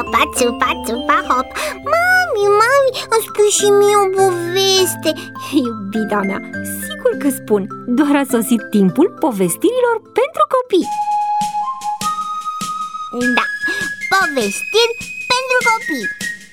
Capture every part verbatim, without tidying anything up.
țupa, țupa, țupa, hop. Mami, mami, îmi spui și mie o poveste. Iubita mea, sigur că spun. Doar a sosit timpul povestirilor pentru copii. Da, povestiri pentru copii.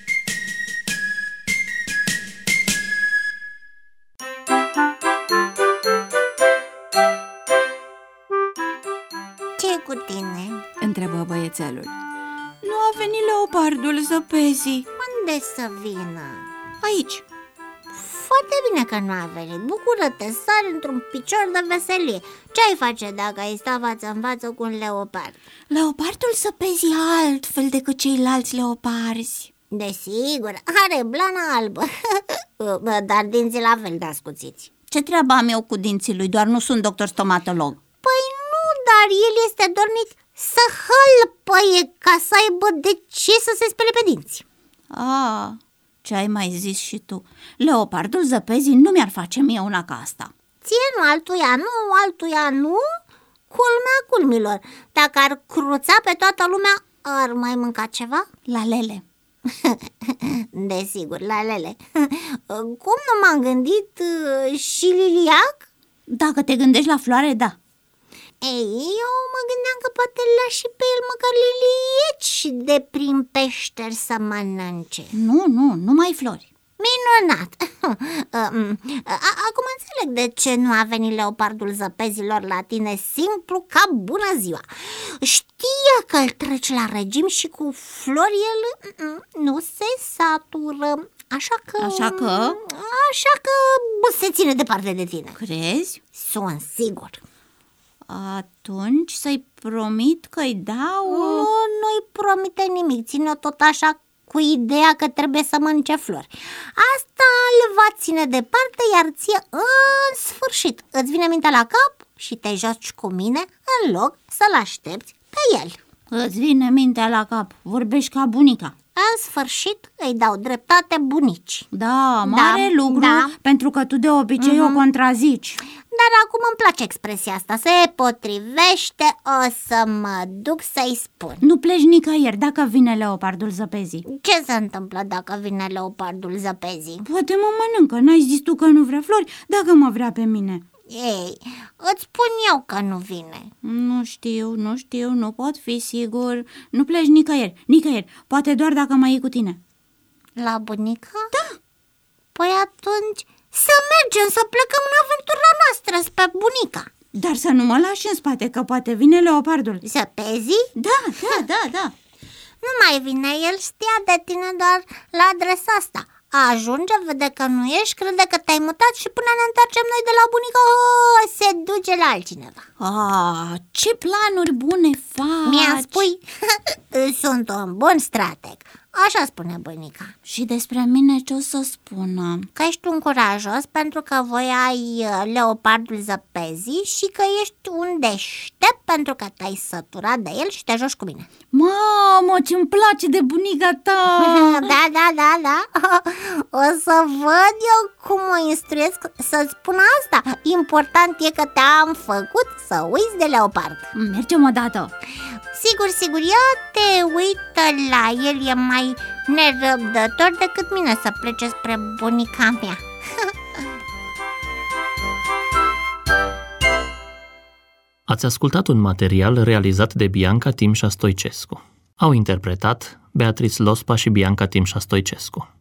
Ce cu tine? Întrebă băiețelul. Nu a venit leopardul zăpezii? Unde să vină? Aici. Foarte bine că nu a venit. Bucură-te, sari într-un picior de veselie. Ce-ai face dacă ai sta față în față cu un leopard? Leopardul zăpezii altfel decât ceilalți leoparzi. Desigur, are blana albă. Dar dinții la fel de ascuțiți. Ce treabă am eu cu dinții lui? Doar nu sunt doctor stomatolog. Păi nu, dar el este dornit să hălpăie ca să aibă de ce să se spele pe dinți. Ah, ce ai mai zis și tu? Leopardul zăpezii nu mi-ar face mie una ca asta. Ție nu, altuia nu, altuia nu. Culmea culmilor. Dacă ar cruța pe toată lumea, ar mai mânca ceva? La lele. Desigur, la lele. Cum nu m-am gândit și liliac? Dacă te gândești la floare, da. Ei, eu mă gândeam că poate lași și pe el măcar lilieci de prin peșteri să mănânce. Nu, nu, numai flori. Minunat! Acum înțeleg de ce nu a venit leopardul zăpezilor la tine simplu ca bună ziua. Știa că îl treci la regim și cu flori el nu se satură. Așa că... Așa că? Așa că se ține departe de tine. Crezi? Sunt sigur. Atunci să-i promit că-i dau... Nu, nu-i promite nimic, ține-o tot așa cu ideea că trebuie să mănânce flori. Asta îl va ține departe, iar ție în sfârșit îți vine mintea la cap și te joci cu mine în loc să-l aștepți pe el. Îți vine mintea la cap, vorbești ca bunica. În sfârșit îi dau dreptate bunicii. Da, mare da, lucru, da. pentru că tu de obicei mm-hmm. o contrazici. Dar acum îmi place expresia asta, se potrivește, o să mă duc să-i spun. Nu pleci nicăieri dacă vine leopardul zăpezii. Ce se întâmplă dacă vine leopardul zăpezii? Poate mă mănâncă, n-ai zis tu că nu vrea flori, dacă mă vrea pe mine. Ei, îți spun eu că nu vine. Nu știu, nu știu, nu pot fi sigur. Nu pleci nicăieri, nicăieri, poate doar dacă mă iei cu tine. La bunica? Da. Păi atunci să mergem, să plecăm în aventura noastră spre bunica. Dar să nu mă lași în spate, că poate vine leopardul. Zăpezii? Da, da, da, da. Nu mai vine, el știa de tine doar la adresa asta. Ajunge, vede că nu ești, crede că te-ai mutat și până ne întoarcem noi de la bunica, o, se duce la altcineva. Ah, ce planuri bune faci! Mi-a spui, sunt un bun strateg. Așa spune bunica. Și despre mine ce o să spună? Că ești un curajos pentru că voiai leopardul zăpezii și că ești un deștept pentru că te-ai săturat de el și te joci cu mine. Mamă, ce-mi place de bunica ta! Da, da, da, da. O să văd eu cum o instruiesc să-ți spun asta. Important e că te-am făcut să uiți de leopard. Mergem odată. Sigur, sigur, ia te uită la el, e mai nerăbdător decât mine să plece spre bunica mea. Ați ascultat un material realizat de Bianca Timșa Stoicescu. Au interpretat Beatrice Lospa și Bianca Timșa Stoicescu.